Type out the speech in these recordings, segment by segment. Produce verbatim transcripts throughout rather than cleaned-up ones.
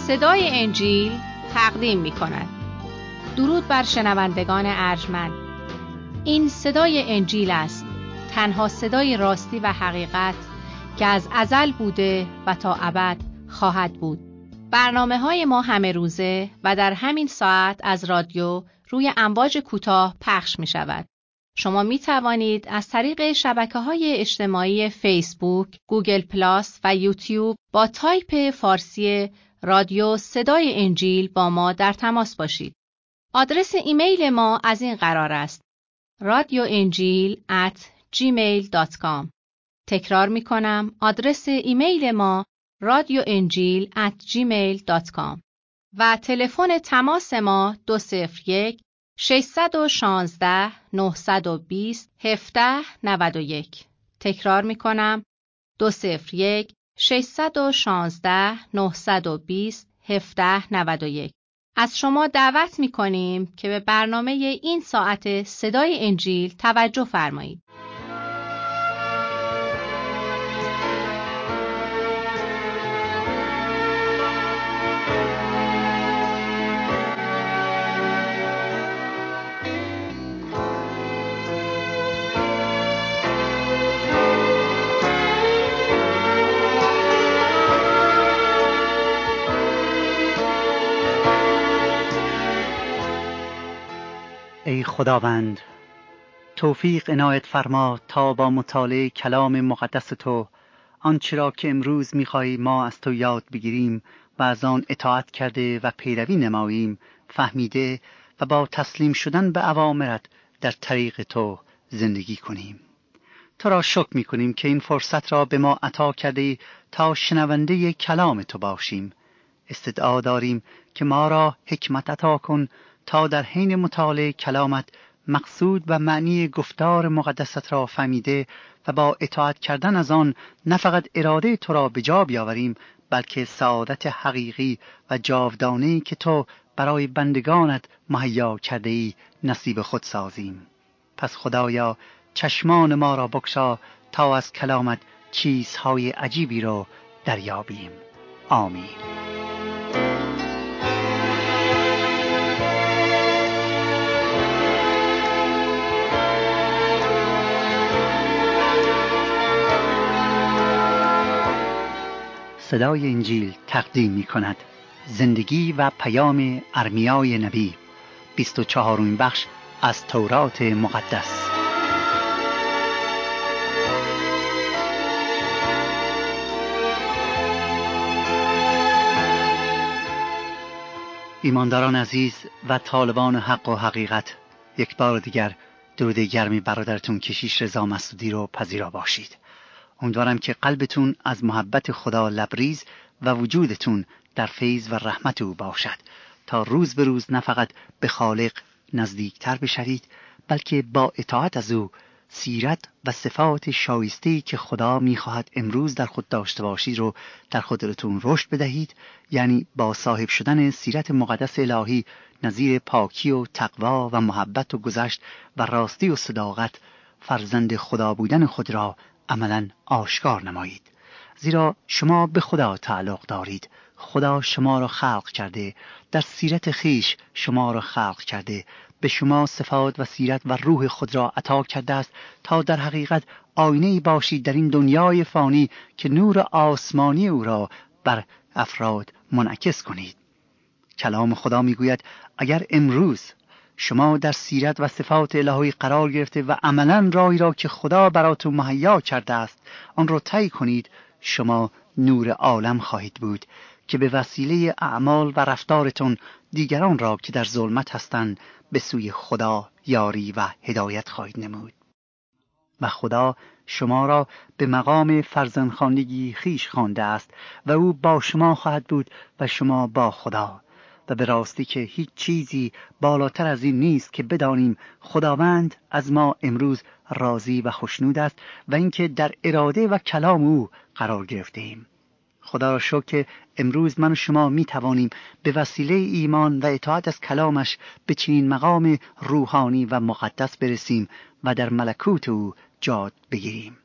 صدای انجیل تقدیم می کند. درود بر شنوندگان ارجمند. این صدای انجیل است، تنها صدای راستی و حقیقت که از ازل بوده و تا ابد خواهد بود. برنامه های ما همه روزه و در همین ساعت از رادیو روی امواج کوتاه پخش می شود. شما می توانید از طریق شبکه های اجتماعی فیسبوک، گوگل پلاس و یوتیوب با تایپ فارسی رادیو صدای انجیل با ما در تماس باشید. آدرس ایمیل ما از این قرار است: رادیو انجیل ات جیمیل دات کام. تکرار می کنم، آدرس ایمیل ما رادیو انجیل ات جیمیل دات کام و تلفن تماس ما دو صفر یک ششصد و شانزده نهصد و بیست هفده نود و یک. تکرار می کنم، دو صفر یک ششصد و شانزده نهصد و بیست هفده نود و یک. از شما دعوت می کنیم که به برنامه این ساعت صدای انجیل توجه فرمایید. ای خداوند، توفیق عنایت فرما تا با مطالعه کلام مقدس تو آنچه را که امروز می‌خواهی ما از تو یاد بگیریم و از آن اطاعت کرده و پیروی نماییم فهمیده و با تسلیم شدن به اوامرت در طریق تو زندگی کنیم. تو را شکر می‌کنیم که این فرصت را به ما عطا کرده تا شنونده کلام تو باشیم. استدعا داریم که ما را حکمت عطا کن تا در حین مطالعه کلامت مقصود و معنی گفتار مقدست را فهمیده و با اطاعت کردن از آن نه فقط اراده تو را به جا بیاوریم، بلکه سعادت حقیقی و جاودانه‌ای که تو برای بندگانت مهیا کرده ای نصیب خود سازیم. پس خدایا چشمان ما را بگشا تا از کلامت چیزهای عجیبی را دریابیم. آمین. صدای انجیل تقدیم می کند زندگی و پیام ارمیای نبی، بیست و چهارمین بخش از تورات مقدس. ایمانداران عزیز و طالبان حق و حقیقت، یک بار دیگر درود گرمی برادرتون کشیش رضا مسعودی رو پذیرا باشید. امیدوارم که قلبتون از محبت خدا لبریز و وجودتون در فیض و رحمت او باشد تا روز به روز نه فقط به خالق نزدیکتر بشوید، بلکه با اطاعت از او سیرت و صفات شایسته‌ای که خدا می‌خواهد امروز در خود داشته باشید رو در خودتون رشد بدهید، یعنی با صاحب شدن سیرت مقدس الهی نظیر پاکی و تقوا و محبت و گذشت و راستی و صداقت فرزند خدا بودن خود را عملاً آشکار نمایید. زیرا شما به خدا تعلق دارید. خدا شما را خلق کرده، در سیرت خیش شما را خلق کرده، به شما صفات و سیرت و روح خود را عطا کرده است تا در حقیقت آینه‌ای باشید در این دنیای فانی که نور آسمانی او را بر افراد منعکس کنید. کلام خدا میگوید اگر امروز شما در سیرت و صفات الهی قرار گرفته و عملاً راهی را که خدا براتون مهیا کرده است آن را طی کنید، شما نور عالم خواهید بود که به وسیله اعمال و رفتارتون دیگران را که در ظلمت هستند به سوی خدا یاری و هدایت خواهید نمود. و خدا شما را به مقام فرزندخواندگی خیش خوانده است و او با شما خواهد بود و شما با خدا. و به راستی که هیچ چیزی بالاتر از این نیست که بدانیم خداوند از ما امروز راضی و خوشنود است و اینکه در اراده و کلام او قرار گرفته ایم. خدا را شکر که امروز من و شما می توانیم به وسیله ایمان و اطاعت از کلامش به چنین مقام روحانی و مقدس برسیم و در ملکوت او جای بگیریم.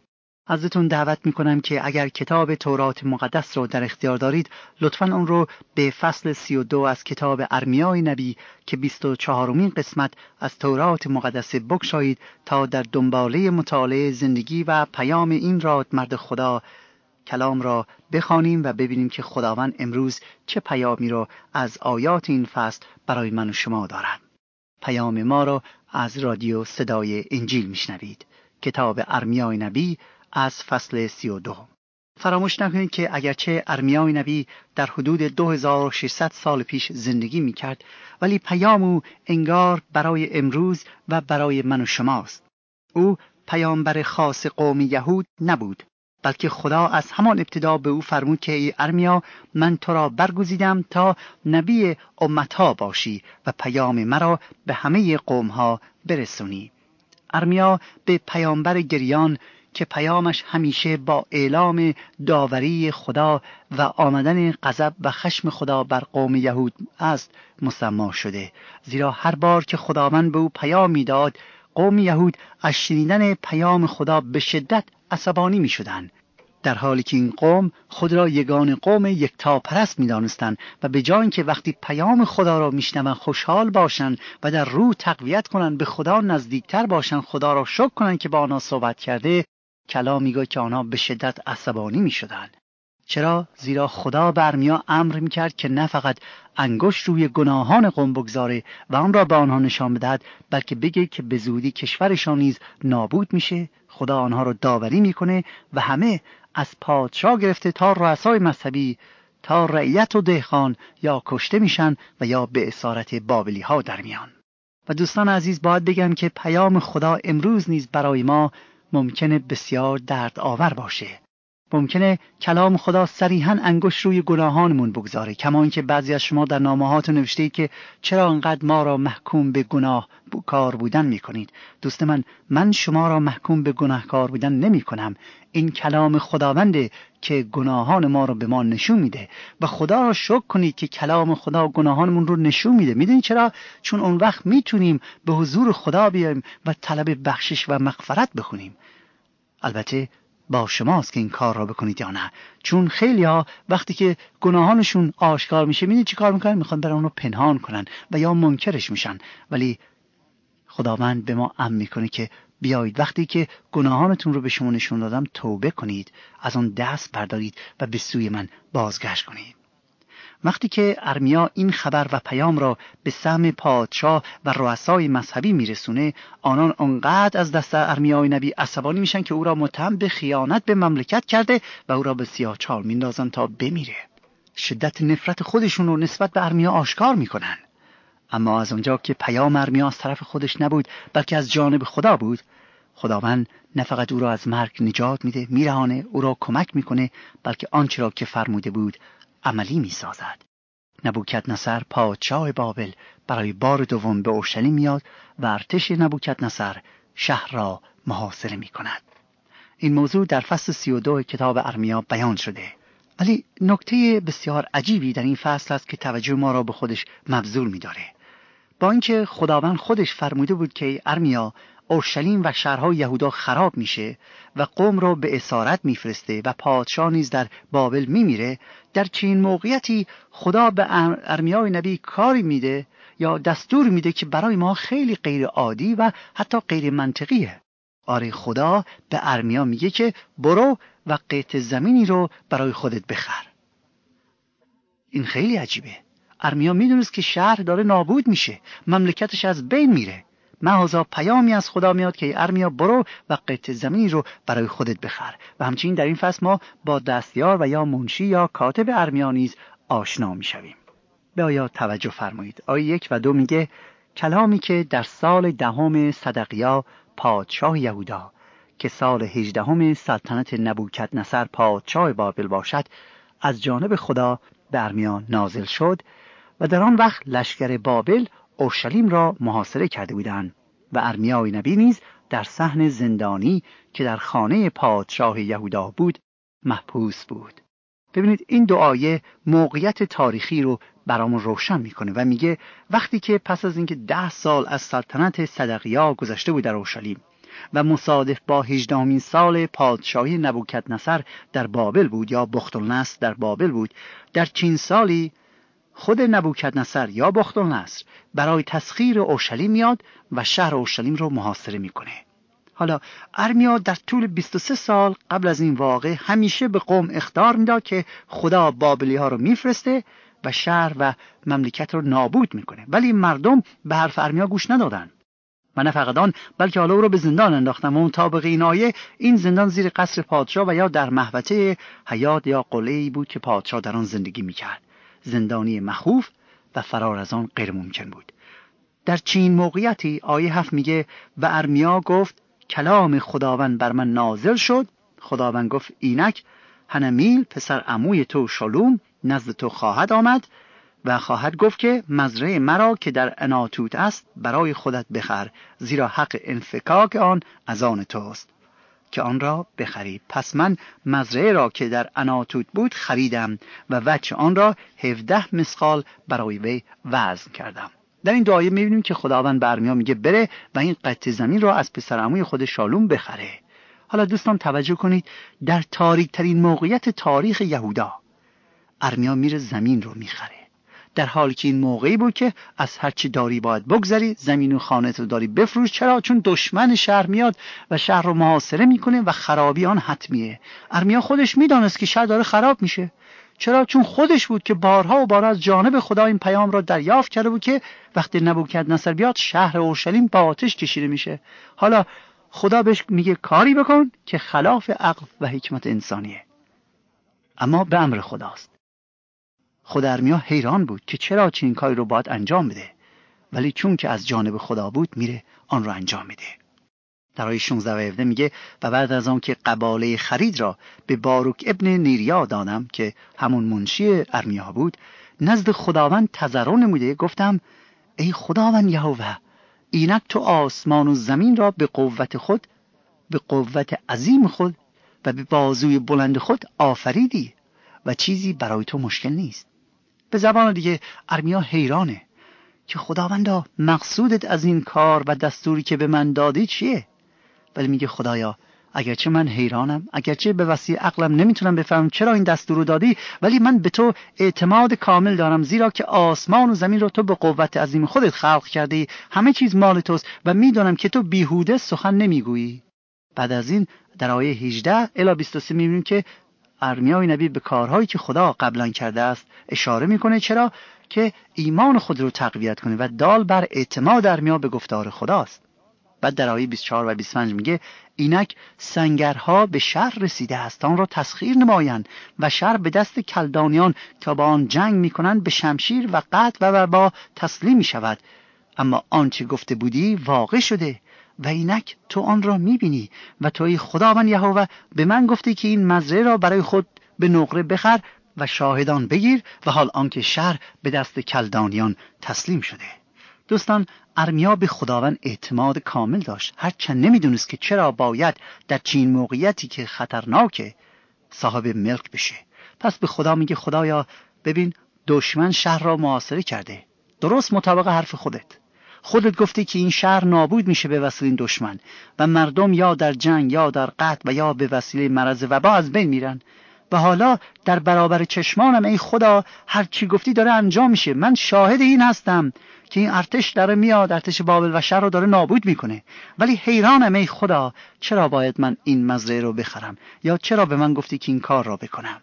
ازتون دعوت میکنم که اگر کتاب تورات مقدس رو در اختیار دارید لطفاً اون رو به فصل سی و دو از کتاب ارمیای نبی که بیست و چهارمین قسمت از تورات مقدس بگشایید تا در دنباله مطالعه زندگی و پیام این رادمرد خدا کلام را بخوانیم و ببینیم که خداوند امروز چه پیامی را از آیات این فصل برای من و شما دارد. پیام ما را از رادیو صدای انجیل میشنوید. کتاب ارمیای نبی از فصل سی و دو. فراموش نکنید که اگرچه ارمیای نبی در حدود دو هزار و ششصد سال پیش زندگی میکرد، ولی پیام او انگار برای امروز و برای من و شماست. او پیامبر خاص قوم یهود نبود، بلکه خدا از همان ابتدا به او فرمود که ای ارمیا، من تو را برگزیدم تا نبی امتها باشی و پیام مرا به همه قومها برسونی. ارمیا به پیامبر گریان که پیامش همیشه با اعلام داوری خدا و آمدن غضب و خشم خدا بر قوم یهود است مسمی شده، زیرا هر بار که خداوند به او پیام می‌داد، قوم یهود از شنیدن پیام خدا به شدت عصبانی می شدند، در حالی که این قوم خود را یگان قوم یکتا پرست می دانستند و به جای اینکه وقتی پیام خدا را می شنوند خوشحال باشند و در روح تقویت کنند، به خدا نزدیکتر باشند، خدا را شکر کنند که با آنها صحبت کرده، کلام میگه که آنها به شدت عصبانی می شدند. چرا؟ زیرا خدا به ارمیا امر می کرد که نه فقط انگشت روی گناهان قوم بگذاره و آن را به آنها نشان بدهد، بلکه بگه که به زودی کشورشان نیز نابود میشه. خدا آنها را داوری میکنه و همه از پادشاه گرفته تا رؤسای مذهبی تا رعیت و دهقان یا کشته میشن و یا به اسارت بابلی ها در میان. و دوستان عزیز، باید بگم که پیام خدا امروز نیز برای ما ممکنه بسیار درد آور باشه. ممکنه کلام خدا صریحاً انگشت روی گناهانمون بگذاره، کما اینکه بعضی از شما در نامه‌هاتون نوشتید که چرا انقدر ما را محکوم به گناه کار بودن میکنید. دوست من، من شما را محکوم به گناهکار بودن نمی کنم. این کلام خداونده که گناهان ما را به ما نشون میده و خدا را شکر کنید که کلام خدا گناهانمون رو نشون میده. میدونید چرا؟ چون اون وقت میتونیم به حضور خدا بیایم و طلب بخشش و مغفرت بکنیم. البته با شماست که این کار را بکنید یا نه، چون خیلی ها وقتی که گناهانشون آشکار میشه میدونید چی کار میکنن؟ میخوان برای اون رو پنهان کنن و یا منکرش میشن. ولی خداوند به ما امر میکنه که بیایید وقتی که گناهانتون رو به شما نشون دادم توبه کنید، از آن دست بردارید و به سوی من بازگشت کنید. وقتی که ارمیا این خبر و پیام را به سهم پادشاه و رؤسای مذهبی میرسونه، آنان انقدر از دست ارمیای نبی عصبانی میشن که او را متهم به خیانت به مملکت کرده و او را به سیاهچال میندازن تا بمیره. شدت نفرت خودشون رو نسبت به ارمیا آشکار میکنن. اما از اونجا که پیام ارمیا از طرف خودش نبود بلکه از جانب خدا بود، خداوند نه فقط او را از مرگ نجات میده، میرهانه، او را کمک میکنه، بلکه آنچه را که فرموده بود عملی می‌سازد. نبوکدنصر پادشاه بابل برای بار دوم به اورشلیم میاد و ارتش نبوکدنصر شهر را محاصره می‌کند. این موضوع در فصل سی و دو کتاب ارمیا بیان شده. ولی نکته بسیار عجیبی در این فصل است که توجه ما را به خودش مبذول می‌داره. با اینکه خداوند خودش فرموده بود که ارمیا اورشلیم و شهرهای یهودا خراب میشه و قوم را به اسارت میفرسته و پادشاه نیز در بابل میمیره، در چنین موقعیتی خدا به ارمیای نبی کاری میده یا دستور میده که برای ما خیلی غیر عادی و حتی غیر منطقیه. آره، خدا به ارمیا میگه که برو و قطع زمینی رو برای خودت بخر. این خیلی عجیبه. ارمیا میدونست که شهر داره نابود میشه، مملکتش از بین میره. محضا پیامی از خدا میاد که ارمیا برو و قطع زمینی رو برای خودت بخر. و همچنین در این فصل ما با دستیار و یا منشی یا کاتب ارمیا نیز آشنا میشویم. به آیا توجه فرمایید. آیه یک و دو میگه کلامی که در سال دهم صدقیا پادشاه یهودا که سال هجدهم سلطنت نبوکدنصر پادشاه بابل باشد از جانب خدا به ارمیا نازل شد و در آن وقت لشکر بابل اورشلیم را محاصره کرده بودند و ارمیای نبی نیز در صحن زندانی که در خانه پادشاه یهودا بود محبوس بود. ببینید این دو آیه موقعیت تاریخی رو برامون روشن میکنه و میگه وقتی که پس از اینکه ده سال از سلطنت صدقیا گذشته بود در اورشلیم و مصادف با هجدهمین سال پادشاهی نبوکدنصر در بابل بود یا بختالنصر در بابل بود. در چین سالی خود نبوکدنصر یا بختالنصر برای تسخیر اورشلیم میاد و شهر اورشلیم رو محاصره میکنه. حالا ارمیا در طول بیست و سه سال قبل از این واقعه همیشه به قوم اخطار میداد که خدا بابلی ها رو میفرسته و شهر و مملکت رو نابود میکنه، ولی مردم به حرف ارمیا گوش ندادن و نه فقط آن بلکه حالا او رو به زندان انداختن و مطابق این آیه این زندان زیر قصر پادشاه و یا در محوطه حیات یا قلعه‌ای بود که پادشاه در آن زندگی میکرد. زندانی مخوف و فرار از آن غیر ممکن بود. در چین موقعیتی آیه هفت میگه و ارمیا گفت کلام خداوند بر من نازل شد. خداوند گفت اینک هنمیل پسر عموی تو شالوم نزد تو خواهد آمد و خواهد گفت که مزرعه مرا که در عناتوت است برای خودت بخر، زیرا حق انفکاک آن از آن توست که آن را بخری. پس من مزرعه را که در عناتوت بود خریدم و وجه آن را هفده مسقال برای وی وزن کردم. در این دعایه میبینیم که خداوند به ارمیا میگه بره و این قطعه زمین را از پسر عموی خود شالوم بخره. حالا دوستان توجه کنید، در تاریک ترین موقعیت تاریخ یهودا ارمیا میره زمین رو میخره، در حالی که این موقعی بود که از هر چی داری باید بگذری، زمین و خانه‌ت رو داری بفروش. چرا؟ چون دشمن شهر میاد و شهر رو محاصره میکنه و خرابی آن حتمیه. ارمیا خودش میدانست که شهر داره خراب میشه. چرا؟ چون خودش بود که بارها و بارها از جانب خدا این پیام را دریافت کرده بود که وقتی نبوکدنصر بیاد شهر اورشلیم با آتش کشیده میشه. حالا خدا بهش میگه کاری بکن که خلاف عقل و حکمت انسانیه، اما به امر خداست. خود ارمیا حیران بود که چرا چنین کاری رو باید انجام بده، ولی چون که از جانب خدا بود میره آن رو انجام میده. در آیه شانزده و هفده میگه و بعد از آن که قباله خرید را به باروک ابن نیریا دادم که همون منشی ارمیا بود، نزد خداوند تضرع نموده گفتم ای خداوند یهوه، اینک تو آسمان و زمین را به قوت خود، به قوت عظیم خود و به بازوی بلند خود آفریدی و چیزی برای تو مشکل نیست. به زبان دیگه ارمیا حیرانه که خداوندا مقصودت از این کار و دستوری که به من دادی چیه؟ ولی میگه خدایا اگرچه من حیرانم، اگرچه به وسیع عقلم نمیتونم بفهمم چرا این دستور رو دادی، ولی من به تو اعتماد کامل دارم، زیرا که آسمان و زمین رو تو به قوت عظیم خودت خلق کردی، همه چیز مال توست و میدونم که تو بیهوده سخن نمیگویی. بعد از این در آیه هجده الی بیست و سه میبینیم که ارمیای نبی به کارهایی که خدا قبلا کرده است اشاره میکنه. چرا؟ که ایمان خود رو تقویت کنه و دال بر اعتماد ارمیا به گفتار خداست. بعد در آیه بیست و چهار و بیست و پنج میگه اینک سنگرها به شهر رسیده است، آن را تسخیر نمایند و شهر به دست کلدانیان که با آن جنگ میکنند به شمشیر و قتل و وبا تسلیم میشود. اما آنچه گفته بودی واقع شده و اینک تو آن را میبینی و توی خداوند یهوه به من گفتی که این مزرعه را برای خود به نقره بخر و شاهدان بگیر و حال آنکه شهر به دست کلدانیان تسلیم شده. دوستان، ارمیا به خداوند اعتماد کامل داشت، هرچند نمیدونست که چرا باید در چین موقعیتی که خطرناکه صاحب ملک بشه. پس به خدا میگه خدایا ببین دشمن شهر را محاصره کرده، درست مطابق حرف خودت. خودت گفتی که این شهر نابود میشه به وسیله این دشمن و مردم یا در جنگ یا در قتل و یا به وسیله مرض وبا از بین میرن. و حالا در برابر چشمانم ای خدا هر چی گفتی داره انجام میشه. من شاهد این هستم که این ارتش داره میاد، ارتش بابل و شهر رو داره نابود میکنه، ولی حیرانم ای خدا چرا باید من این مزرعه رو بخرم یا چرا به من گفتی که این کار رو بکنم؟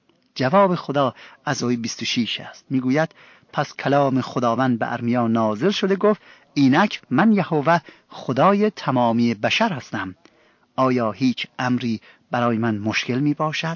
جواب خدا از آیه بیست و شش است. میگوید پس کلام خداوند به ارمیا نازل شده گفت اینک من یهوه خدای تمامی بشر هستم، آیا هیچ امری برای من مشکل می باشد؟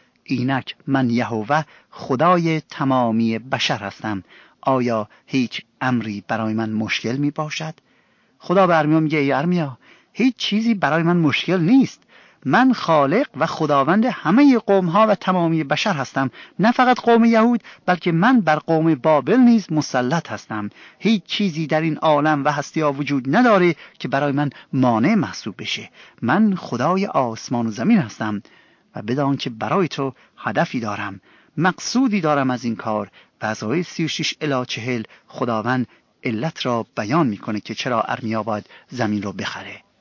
اینک من یهوه خدای تمامی بشر هستم، آیا هیچ امری برای من مشکل می باشد؟ خدا به ارمیا میگه ای ارمیا هیچ چیزی برای من مشکل نیست، من خالق و خداوند همه قوم ها و تمامی بشر هستم، نه فقط قوم یهود بلکه من بر قوم بابل نیز مسلط هستم. هیچ چیزی در این عالم و هستی ها وجود نداره که برای من مانع محسوب بشه. من خدای آسمان و زمین هستم و بدان که برای تو هدفی دارم، مقصودی دارم از این کار. و از آیه سی و شش الی چهل خداوند علت را بیان میکنه که چرا ارمیا باید زمین رو بخره.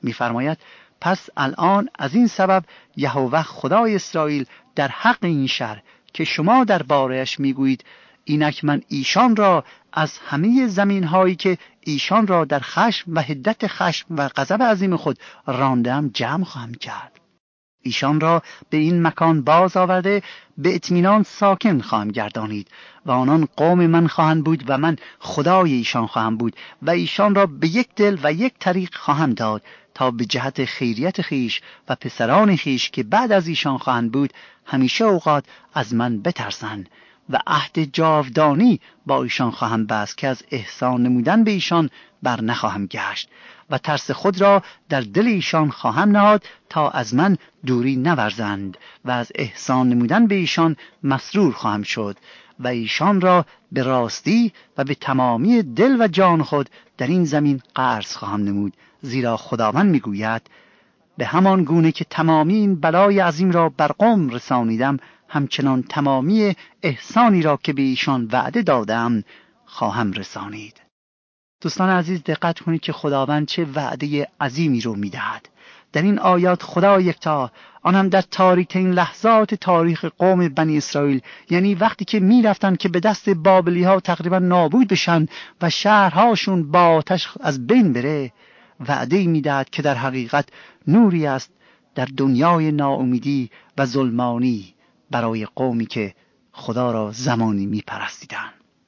می‌فرماید پس الان از این سبب یهوه خدای اسرائیل در حق این شهر که شما درباره‌اش میگویید اینک من ایشان را از همه زمین‌هایی که ایشان را در خشم و حدت خشم و غضب عظیم خود راندم جمع خواهم کرد. ایشان را به این مکان باز آورده به اطمینان ساکن خواهم گردانید و آنان قوم من خواهند بود و من خدای ایشان خواهم بود و ایشان را به یک دل و یک طریق خواهم داد تا به جهت خیریت خیش و پسران خیش که بعد از ایشان خواهند بود همیشه اوقات از من بترسند و عهد جاودانی با ایشان خواهم بست که از احسان نمودن به ایشان بر نخواهم گشت و ترس خود را در دل ایشان خواهم نهاد تا از من دوری نورزند و از احسان نمودن به ایشان مسرور خواهم شد و ایشان را به راستی و به تمامی دل و جان خود در این زمین قرض خواهم نمود، زیرا خداوند میگوید به همان گونه که تمامی این بلای عظیم را بر قوم رسانیدم همچنان تمامی احسانی را که به ایشان وعده دادم خواهم رسانید. دوستان عزیز دقت کنید که خداوند چه وعده عظیمی رو میدهد. در این آیات خدا یکتا، آن هم در تاریک‌ترین لحظات تاریخ قوم بنی اسرائیل، یعنی وقتی که میرفتن که به دست بابلی ها تقریبا نابود بشن و شهرهاشون با آتش از بین بره، وعده میدهد که در حقیقت نوری است در دنیای ناامیدی و ظلمانی برای قومی که خدا را زمانی میپرستیدن.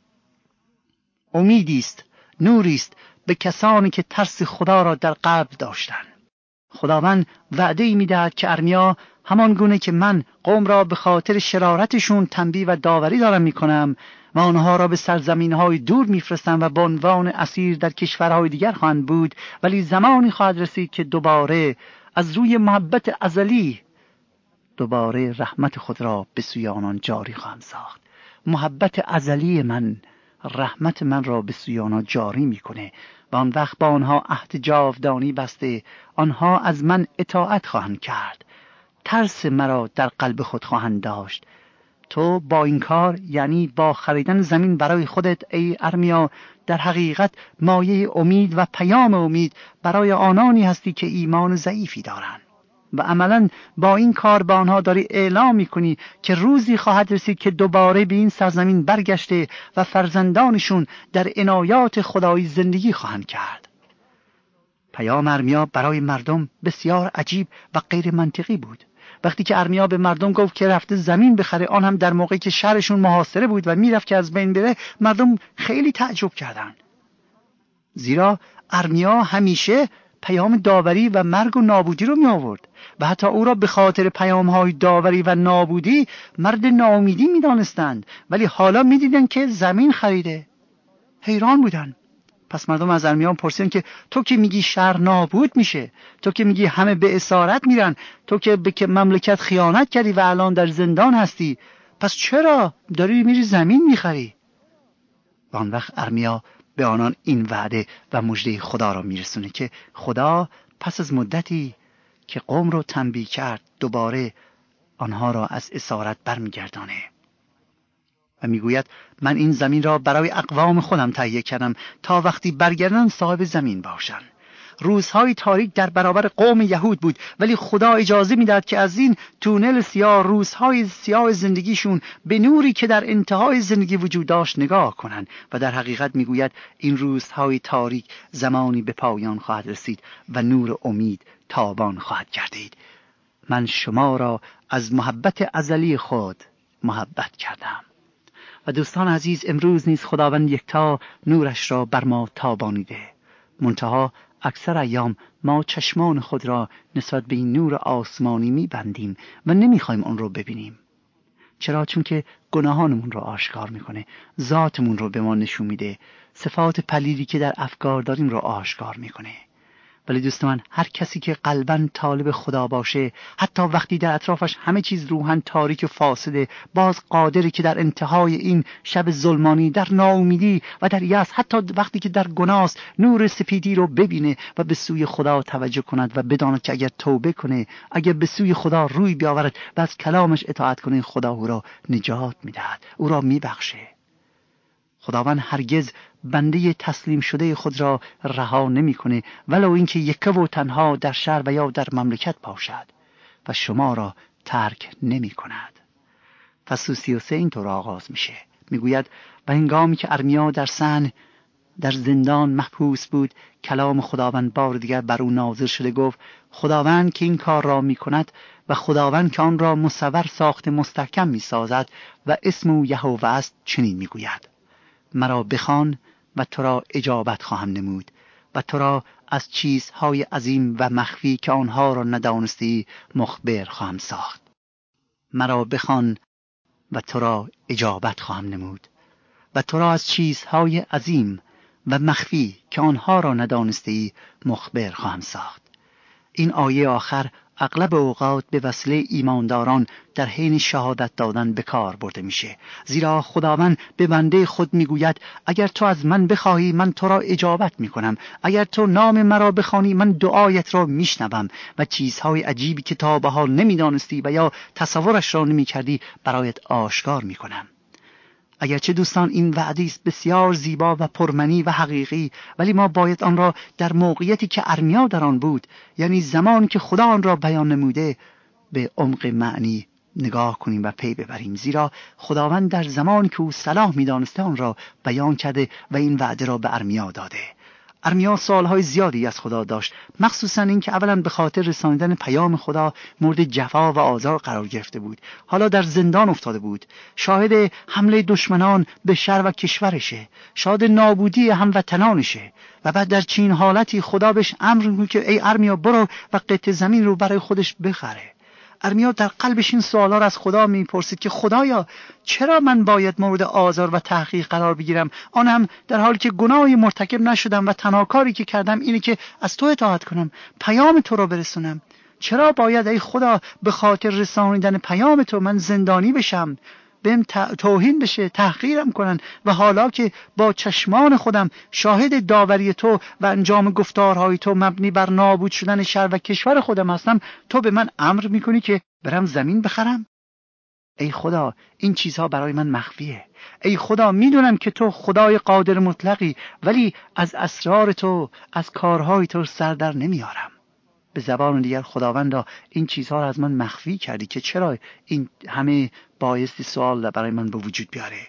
امیدی است، نوری است به کسانی که ترس خدا را در قلب داشتند. خداوند وعده‌ای می‌دهد که ارمیا همان گونه که من قوم را به خاطر شرارتشون تنبیه و داوری دارم می‌کنم و آنها را به سرزمین‌های دور می‌فرستم و به عنوان اسیر در کشورهای دیگر خواهند بود، ولی زمانی خواهد رسید که دوباره از روی محبت ازلی دوباره رحمت خود را به سوی آنان جاری خواهم ساخت. محبت ازلی من رحمت من را به سوی آنها جاری میکنه و آن وقت با آنها عهد جاودانی بسته، آنها از من اطاعت خواهند کرد، ترس مرا در قلب خود خواهند داشت. تو با این کار، یعنی با خریدن زمین برای خودت ای ارمیا، در حقیقت مایه امید و پیام امید برای آنانی هستی که ایمان ضعیفی دارند و عملاً با این کار به آنها داری اعلام میکنی که روزی خواهد رسید که دوباره به این سرزمین برگشته و فرزندانشون در عنایات خدایی زندگی خواهند کرد. پیام ارمیا برای مردم بسیار عجیب و غیر منطقی بود. وقتی که ارمیا به مردم گفت که رفته زمین بخره، آن هم در موقعی که شهرشون محاصره بود و میرفت که از بین بره، مردم خیلی تعجب کردند. زیرا ارمیا همیشه پیام داوری و مرگ و نابودی رو می آورد و حتی او را به خاطر پیام‌های داوری و نابودی مرد ناامیدی می دانستند، ولی حالا می دیدن که زمین خریده. حیران بودن. پس مردم از ارمیا پرسیدن که تو که میگی شهر نابود میشه، تو که میگی همه به اسارت میرن، تو که به مملکت خیانت کردی و الان در زندان هستی، پس چرا داری میری زمین میخری؟ و آن وقت ارمیا به آنان این وعده و مژده خدا را میرسونه که خدا پس از مدتی که قوم رو تنبیه کرد دوباره آنها را از اسارت برمیگردانه و میگوید من این زمین را برای اقوام خودم تهیه کردم تا وقتی برگردن صاحب زمین باشن. روزهای تاریک در برابر قوم یهود بود، ولی خدا اجازه میداد که از این تونل سیاه، روزهای سیاه زندگیشون به نوری که در انتهای زندگی وجود داشت نگاه کنند و در حقیقت میگوید این روزهای تاریک زمانی به پایان خواهد رسید و نور امید تابان خواهد گردید. من شما را از محبت ازلی خود محبت کردم. و دوستان عزیز، امروز نیز خداوند یکتا نورش را بر ما تابانیده، منتها اکثر ایام ما چشمان خود را نسبت به این نور آسمانی می‌بندیم و نمی‌خوایم آن را ببینیم. چرا؟ چون که گناهانمون را آشکار می‌کنه، ذاتمون رو به ما نشون میده، صفات پلیدی که در افکار داریم رو آشکار می‌کنه. ولی دوست من، هر کسی که قلباً طالب خدا باشه، حتی وقتی در اطرافش همه چیز روحاً تاریک و فاسده، باز قادره که در انتهای این شب ظلمانی، در ناامیدی و در یأس، حتی وقتی که در گناه، نور سپیدی رو ببینه و به سوی خدا توجه کند و بداند که اگر توبه کنه، اگر به سوی خدا روی بیاورد و از کلامش اطاعت کنه، خدا او را نجات میدهد، او را میبخشه. خداوند هرگز بنده تسلیم شده خود را رها نمی‌کنه، ولو اینکه یکه و تنها در شهر و یا در مملکت باشد و شما را ترک نمی‌کند. فصل سی و سه اینطور آغاز میشه. میگوید و هنگامی که ارمیا در صحن در زندان محبوس بود، کلام خداوند بار دیگر بر او نازل شده. گفت خداوند که این کار را میکند و خداوند که آن را مصور ساخته مستحکم میسازد و اسم او یهوه است چنین میگوید: مرا بخوان و تو را اجابت خواهم نمود و تو را از چیزهای عظیم و مخفی که آنها را ندانستی مخبر خواهم ساخت. مرا بخوان و تو را اجابت خواهم نمود و تو را از چیزهای عظیم و مخفی که آنها را ندانستی مخبر خواهم ساخت. این آیه آخر اغلب اوقات به وسیله ایمانداران در حین شهادت دادن به کار برده میشه، زیرا خداوند به بنده خود میگوید اگر تو از من بخواهی من تو را اجابت میکنم، اگر تو نام مرا بخوانی من دعایت را میشنوم و چیزهای عجیبی که تا به حال نمیدانستی و یا تصورش را نمیکردی برایت آشکار میکنم. اگرچه دوستان این وعده است بسیار زیبا و پرمعنی و حقیقی، ولی ما باید آن را در موقعیتی که ارمیا در آن بود، یعنی زمان که خدا آن را بیان نموده، به عمق معنی نگاه کنیم و پی ببریم، زیرا خداوند در زمان که او صلاح می‌دانسته آن را بیان کرده و این وعده را به ارمیا داده. ارمیا سالهای زیادی از خدا داشت، مخصوصا این که اولا به خاطر رساندن پیام خدا مورد جفا و آزار قرار گرفته بود. حالا در زندان افتاده بود، شاهد حمله دشمنان به شهر و کشورشه، شاهد نابودی هموطنانشه و بعد در چین حالتی خدا بهش امر میکنه که ای ارمیا برو و قطع زمین رو برای خودش بخره. ارمیا در قلبش این سوالا را از خدا میپرسید که خدایا چرا من باید مورد آزار و تحقیر قرار بگیرم، آن هم در حالی که گناهی مرتکب نشدم و تنها کاری که کردم اینه که از تو اطاعت کنم، پیام تو رو برسونم. چرا باید ای خدا به خاطر رسانیدن پیام تو من زندانی بشم، بهم توهین بشه، تحقیرم کنن و حالا که با چشمان خودم شاهد داوری تو و انجام گفتارهای تو مبنی بر نابود شدن شهر و کشور خودم هستم، تو به من امر میکنی که برم زمین بخرم؟ ای خدا این چیزها برای من مخفیه. ای خدا میدونم که تو خدای قادر مطلقی، ولی از اسرار تو، از کارهای تو سر در نمیارم. به زبان دیگر خداوندا این چیزها را از من مخفی کردی که چرا این همه بایستی سوال برای من به وجود بیاره.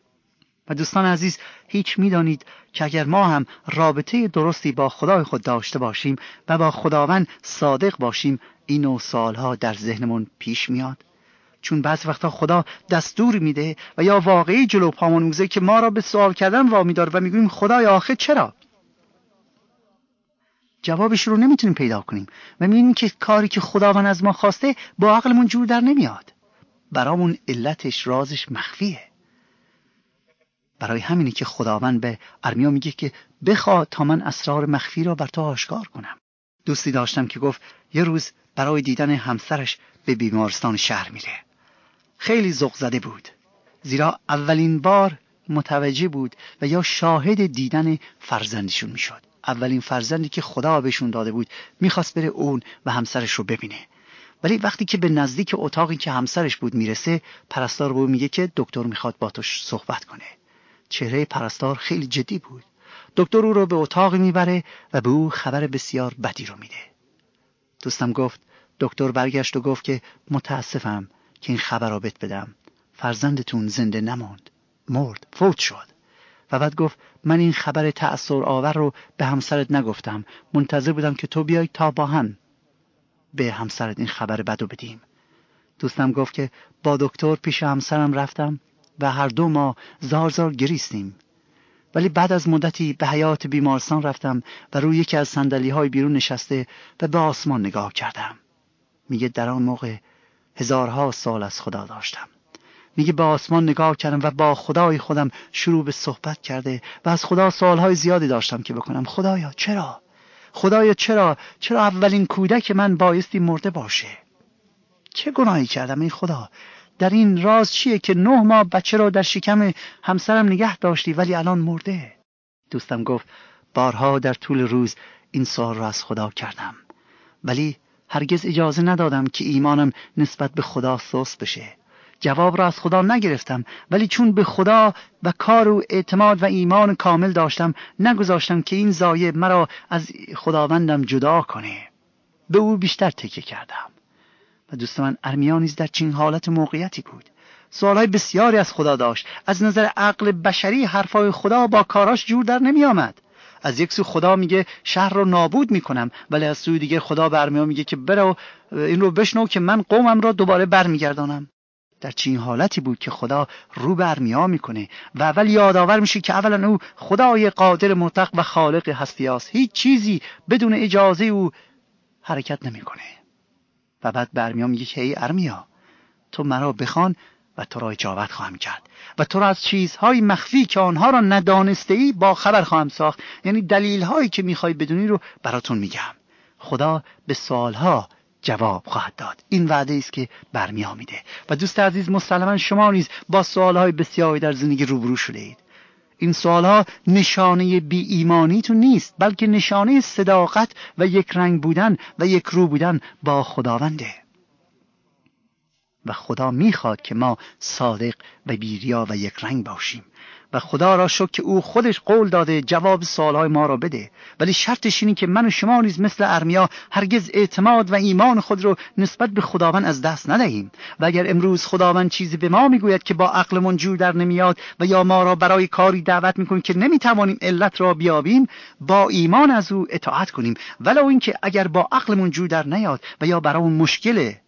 و دوستان عزیز، هیچ میدانید که اگر ما هم رابطه درستی با خدای خود داشته باشیم و با خداوند صادق باشیم، این نوع سوالها در ذهنمون پیش میاد. چون بعض وقتا خدا دستور میده و یا واقعی جلو پامون میگذاره که ما را به سوال کردن وامی داره و میگویم خدای آخه چرا؟ جوابش رو نمیتونیم پیدا کنیم و میبینیم که کاری که خداوند از ما خواسته با عقلمون جور در نمیاد. برامون علتش، رازش مخفیه. برای همینه که خداوند به ارمیا میگه که بخواه تا من اسرار مخفی را بر تو آشکار کنم. دوستی داشتم که گفت یه روز برای دیدن همسرش به بیمارستان شهر میره. خیلی ذوق زده بود، زیرا اولین بار متوجه بود و یا شاهد دیدن فرزندشون میشد. اولین فرزندی که خدا بهشون داده بود، میخواست بره اون و همسرش رو ببینه. ولی وقتی که به نزدیک اتاقی که همسرش بود میرسه، پرستار به او میگه که دکتر میخواد با تو صحبت کنه. چهره پرستار خیلی جدی بود. دکتر او رو به اتاق میبره و به او خبر بسیار بدی رو میده. دوستم گفت دکتر برگشت و گفت که متاسفم که این خبر رو بهت بدم، فرزندتون زنده نماند، مرد، فوت شد. و بعد گفت من این خبر تأثیر آور رو به همسرت نگفتم، منتظر بودم که تو بیای تا با هم به همسرت این خبر بدو بدیم. دوستم گفت که با دکتر پیش همسرم رفتم و هر دو ما زار زار گریستیم. ولی بعد از مدتی به حیاط بیمارستان رفتم و روی یکی از صندلی‌های بیرون نشسته و به آسمان نگاه کردم. میگه در آن موقع هزارها سال از خدا داشتم. میگه به آسمان نگاه کردم و با خدای خودم شروع به صحبت کرده و از خدا سوالهای زیادی داشتم که بکنم. خدایا چرا؟ خدایا چرا؟ چرا اولین کودک من بایستی مرده باشه؟ چه گناهی کردم ای خدا؟ در این راز چیه که نه ماه بچه را در شکم همسرم نگه داشتی ولی الان مرده؟ دوستم گفت بارها در طول روز این سوال را از خدا کردم، ولی هرگز اجازه ندادم که ایمانم نسبت به خدا سست بشه، جواب را از خدا نگرفتم، ولی چون به خدا و کار او اعتماد و ایمان کامل داشتم، نگذاشتم که این ضایع مرا از خداوندم جدا کنه. به او بیشتر تکیه کردم. و دوست من، ارمیا نیز در چنین حالت موقعیتی بود. سوالهای بسیاری از خدا داشت. از نظر عقل بشری حرفای خدا با کاراش جور در نمی آمد. از یک سو خدا میگه شهر رو نابود میکنم، ولی از سوی دیگه خدا به ارمیا میگه که برو این رو بشنو که من قومم را دوباره برمیگردانم. در چنین حالتی بود که خدا رو به ارمیا میکنه و اول یادآور میشه که اولا او خدای قادر مطلق و خالق هستی است. هیچ چیزی بدون اجازه او حرکت نمیکنه. و بعد به ارمیا میگه که ای ارمیا، تو مرا بخوان و تو را اجابت خواهم کرد و تو را از چیزهای مخفی که آنها را ندانسته ای با خبر خواهم ساخت. یعنی دلیل هایی که میخوای بدونی رو براتون میگم. خدا به سوالها جواب خواهد داد. این وعده است که ارمیا میده. و دوست عزیز، مسلما شما نیز با سوالهای بسیاری در زندگی روبرو شده اید. این سوالها نشانه بی ایمانیتون نیست، بلکه نشانه صداقت و یک رنگ بودن و یک رو بودن با خداونده. و خدا میخواد که ما صادق و بی‌ریا و یک رنگ باشیم. و خدا را شکر که او خودش قول داده جواب سوالهای ما را بده. ولی شرطش اینه که من و شما نیز مثل ارمیا هرگز اعتماد و ایمان خود رو نسبت به خداوند از دست ندهیم. و اگر امروز خداوند چیزی به ما میگوید که با عقلمون جور در نمیاد و یا ما را برای کاری دعوت میکنه که نمیتوانیم علت را بیابیم، با ایمان از او اطاعت کنیم، ولو اینکه اگر با عقلمون جور در نیاد و یا برامون مشکله.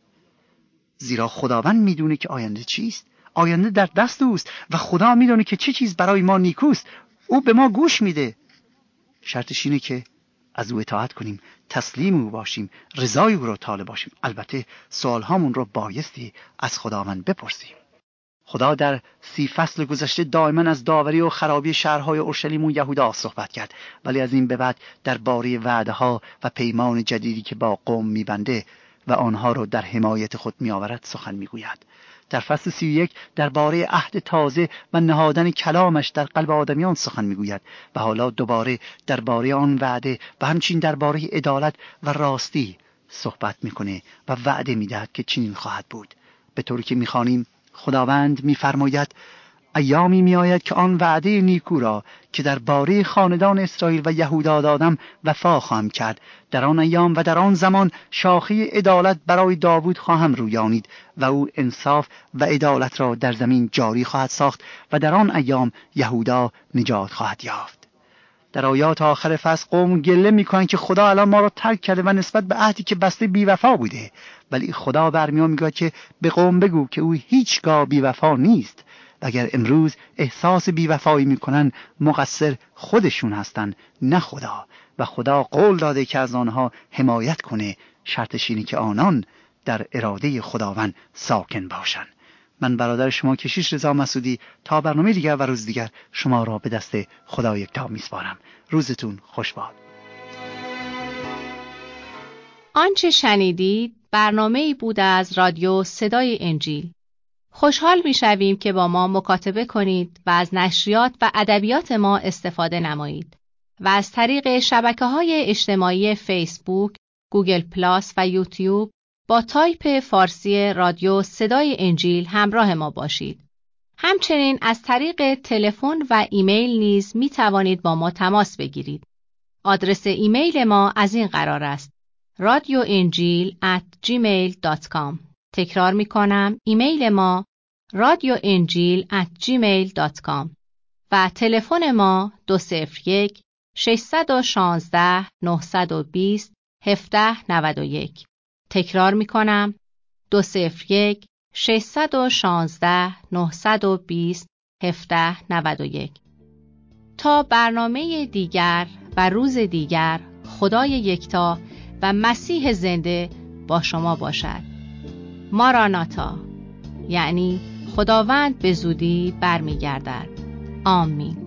زیرا خداوند میدونه که آینده چیست. آینده در دست اوست و خدا میدونه که چه چیز برای ما نیکوست. او به ما گوش میده. شرطش اینه که از او اطاعت کنیم، تسلیم او باشیم، رضای او را طالب باشیم. البته سوال هامون رو بایستی از خداوند بپرسیم. خدا در سی فصل گذشته دائما از داوری و خرابی شهرهای اورشلیم و یهودا صحبت کرد، ولی از این به بعد درباره وعده ها و پیمان جدیدی که با قوم میبنده و آنها را در حمایت خود میآورد سخن میگوید. در فصل سی و یک درباره عهد تازه و نهادن کلامش در قلب آدمیان سخن میگوید و حالا دوباره درباره آن وعده و همچنین درباره عدالت و راستی صحبت میکنه و وعده میدهد که چنین خواهد بود. به طوری که میخوانیم خداوند میفرماید ایامی میآید که آن وعده نیکو را که در باره خاندان اسرائیل و یهودا دادم وفا خواهم کرد. در آن ایام و در آن زمان شاخه عدالت برای داوود خواهم رویانید و او انصاف و عدالت را در زمین جاری خواهد ساخت و در آن ایام یهودا نجات خواهد یافت. در آیات آخر فصل قوم گله میکنن که خدا الان ما را ترک کرده و نسبت به عهدی که بسته بی‌وفا بوده. ولی خدا به ارمیا میگه که به قوم بگو که او هیچگاه بی‌وفا نیست. اگر امروز احساس بی‌وفایی میکنن، مقصر خودشون هستن، نه خدا. و خدا قول داده که از آنها حمایت کنه. شرطش اینه که آنان در اراده خداوند ساکن باشن. من برادر شما کشیش رضا مسعودی تا برنامه دیگر و روز دیگر شما را به دست خدا یکتا میسپارم. روزتون خوش باد. آنچه شنیدید برنامه‌ای بود از رادیو صدای انجیل. خوشحال می‌شویم که با ما مکاتبه کنید و از نشریات و ادبیات ما استفاده نمایید و از طریق شبکه‌های اجتماعی فیسبوک، گوگل پلاس و یوتیوب با تایپ فارسی رادیو صدای انجیل همراه ما باشید. همچنین از طریق تلفن و ایمیل نیز می توانید با ما تماس بگیرید. آدرس ایمیل ما از این قرار است: رادیو انجیل ات جیمیل دات کام. تکرار می کنم، ایمیل ما رادیو انجیل ات جیمیل دات کام و تلفن ما دو صفر یک ششصد و شانزده نهصد و بیست هفده نود و یک. تکرار می کنم، دو صفر یک ششصد و شانزده نهصد و بیست هفده نود و یک. تا برنامه دیگر و روز دیگر، خدای یکتا و مسیح زنده با شما باشد. ماراناتا، یعنی خداوند به زودی برمیگردد. آمین.